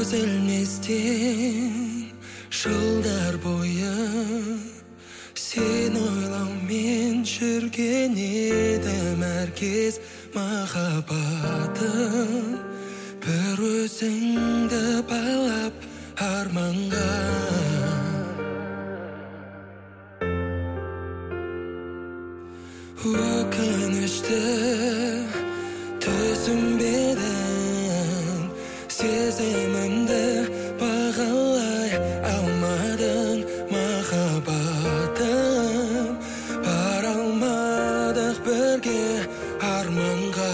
Үзілместен жылдар бойы сен ойлаумен жүрген едім әр кез махаббатым бір өзіңді байлап арманға өкінішті түсінбедің сезімімді бағалай алмадың махаббатым бара алмадық бірге арманға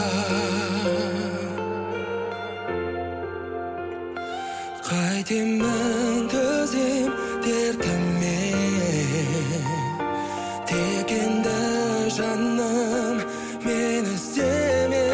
қайтемін төзем дертіме тек енді жаным мені іздеме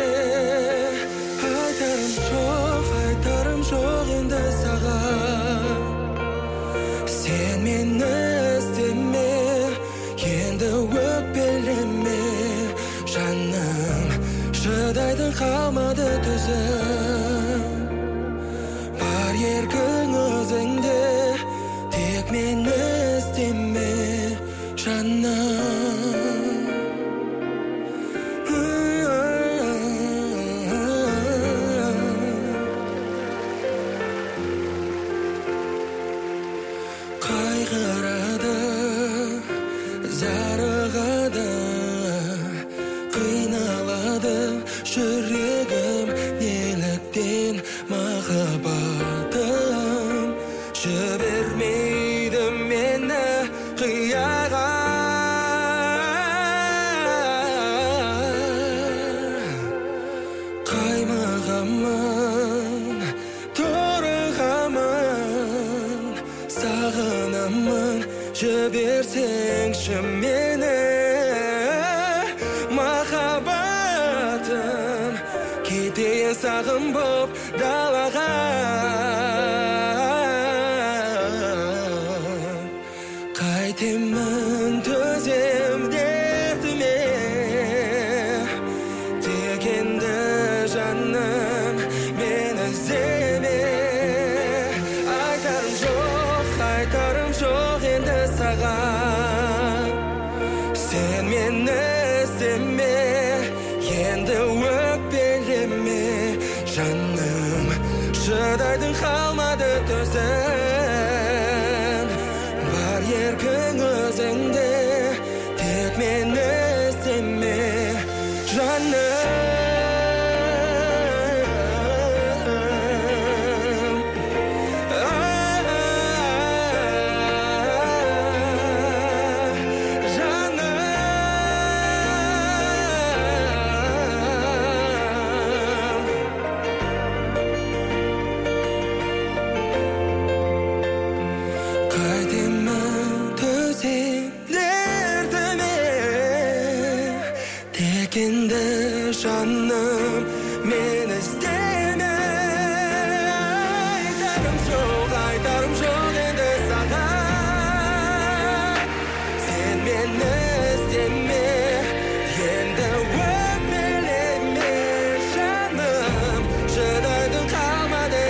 айтарым жоқ енді саған сен мені іздеме енді өкпелеме жаным шыдайтын қалмады төзім бар еркің өзіңде тек мені іздеме жаным қайғырады зарығады қиналады жүрегім неліктен махаббатым жібермейді мені қияға қаймағамын торығамын сағынамын жіберсеңші мені махаббатым кетейін сағым боп далаға қайтемін төзем дертіме тек енді жаным мені іздеме айтарым жоқ енді саған сен мені іздеме енді өкпелеме жаным шыдайтын қалмады төзім бар еркің өзіңде тек мені іздеме жаным енді жаным мені іздеме айтарым жоқ енді саған сен мені іздеме енді өкпелеме жаным шыдайтын қалмады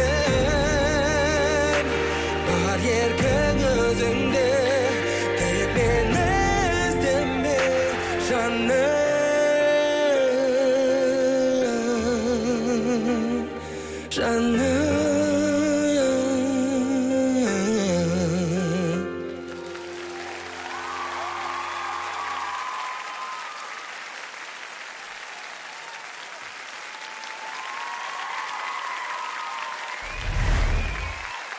төзім бар еркің өзіңде тек мені іздеме жаным жаным